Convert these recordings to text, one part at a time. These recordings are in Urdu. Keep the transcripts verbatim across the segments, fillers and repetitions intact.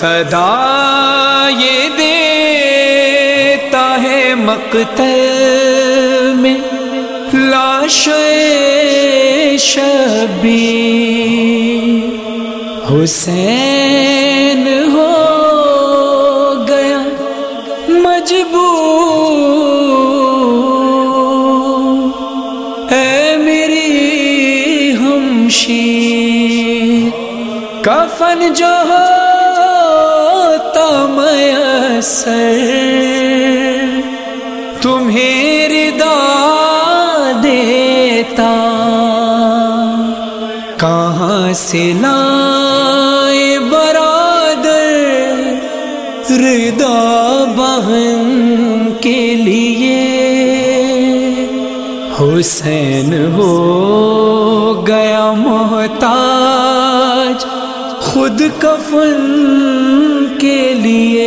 صدا یہ دیتا ہے مقتل میں لاش شبیر، حسین ہو گیا مجبور، اے میری ہمشیر کفن جو ہوتا میسر تمہیں ردا دیتا، کہاں سے لائے برادر ردا بہن کے لیے، حسین ہو گیا محتاج خود کفن کے لیے،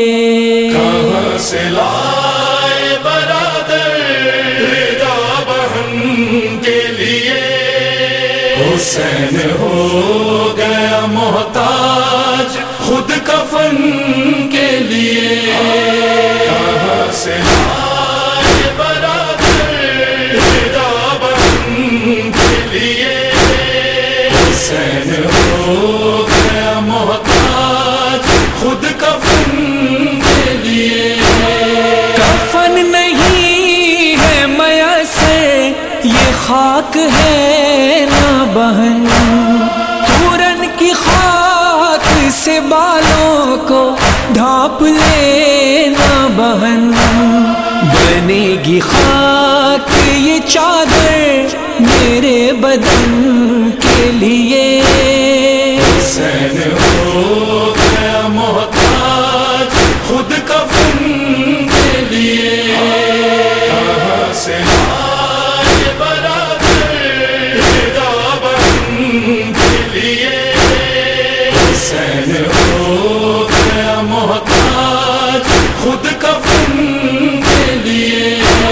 کہاں سے لائے برادر ردا بہن کے لیے، حسین ہو گیا محتاج خود کفن کے لیے، کہاں سے لائے برادر ردا بہن کے لیے، حسین ہو گیا محتاج خود کفن کے لیے، کفن نہیں ہے میسر یہ خاک ہے نہ بہن، پورن کی خاک سے بالوں کو ڈھانپ لینا بہن، بنے گی خاک یہ چادر میرے بدن کے لیے، حسین ہو گیا محتاج خود کفن کے لیے، کہاں سے لائے برادر ردا بہن کے لیے، حسین ہو گیا محتاج خود کفن کے لیے،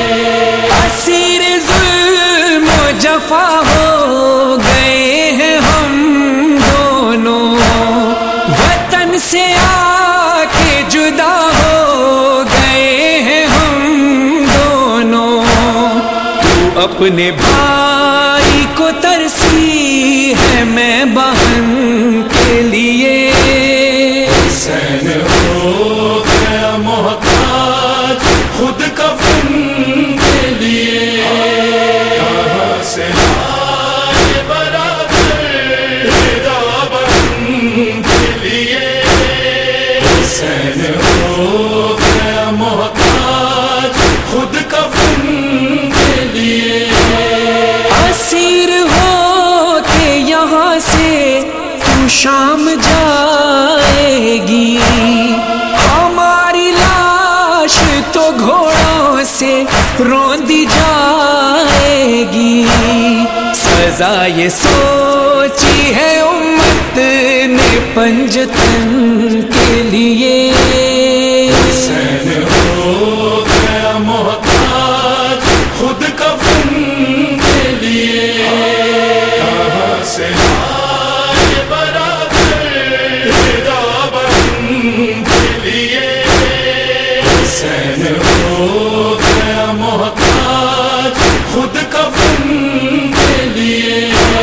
اسیر ظلم و جفا ہو گئے ہیں ہم دونوں، وطن سے آ کے جدا ہو گئے ہیں ہم دونوں، تو اپنے بھائی کو ترسی ہے میں بہن کے لیے، حسین ہو گیا محتاج خود کفن کے لیے، کہاں سے لائے برادر ردا بہن کے لیے، حسین ہو گیا محتاج خود کفن کے لیے، اسیر ہو کے یہاں سے تو شام جائے گی، ہماری لاش تو گھوڑوں سے روندی جائے گی، سزا یہ سوچی ہے امت نے پنجتن کے لیے، حسین ہو گیا محتاج خود کفن کے لیے، کہاں سے لائے برادر ردا بہن کے لیے، حسین ہو گیا محتاج خود کفن کے لیے،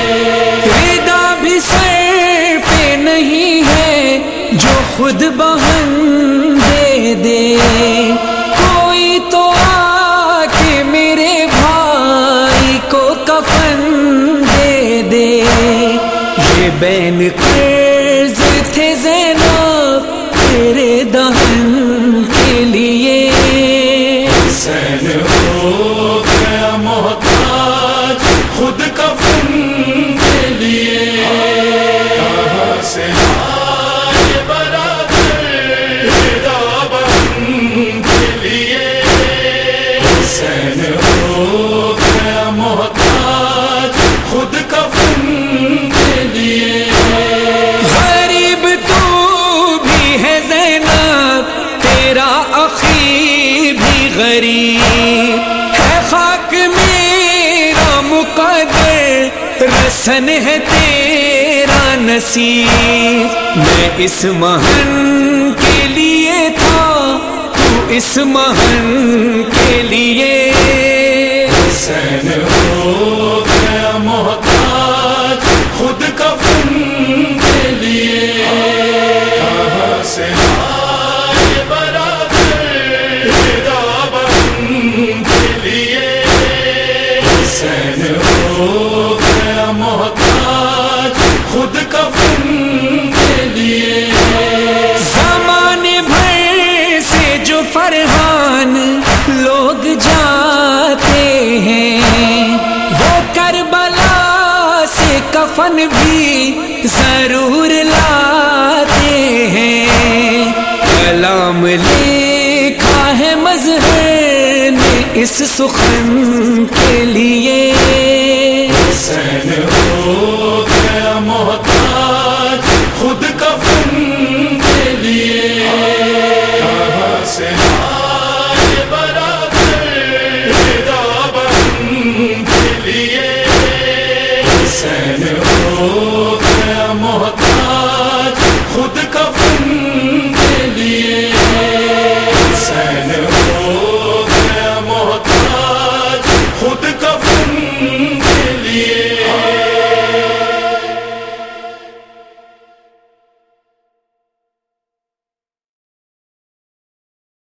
ردا بھی سر پہ نہیں ہے جو خود بہن دے دے، کوئی تو آ کے میرے بھائی کو کفن دے دے، یہ بین قرض تھے زینب تیرے دہن کے لیے، حسین ہو گیا محتاج خود کفن کے لیے، کہاں سے لائے برادر ردا بہن کے لیے، حسین ہو گیا محتاج خود کفن کے لیے، غریب تو بھی ہے زینب تیرا اخی بھی غریب ہے، خاک میرا مقدر رسن ہے تیرا نصیب میں اس مہن کے لیے تھا، تو اس مہن کے لیے حسین ہو گیا محتاج خود کفن کے لیے، کہاں سے آئے برادر دامن کے لیے، حسین ہو گیا محتاج خود کفن کے لیے، زمانے بھر سے جو فرحان لوگ جاتے ہیں، وہ کربلا سے کفن بھی ضرور لاتے ہیں، کلام لکھا ہے مظہر نے اس سخن کے لیے، حسین ہو گیا محتاج خود کفن کے لیے، کہاں سے آئے برادر دامن کے لیے، حسین ہو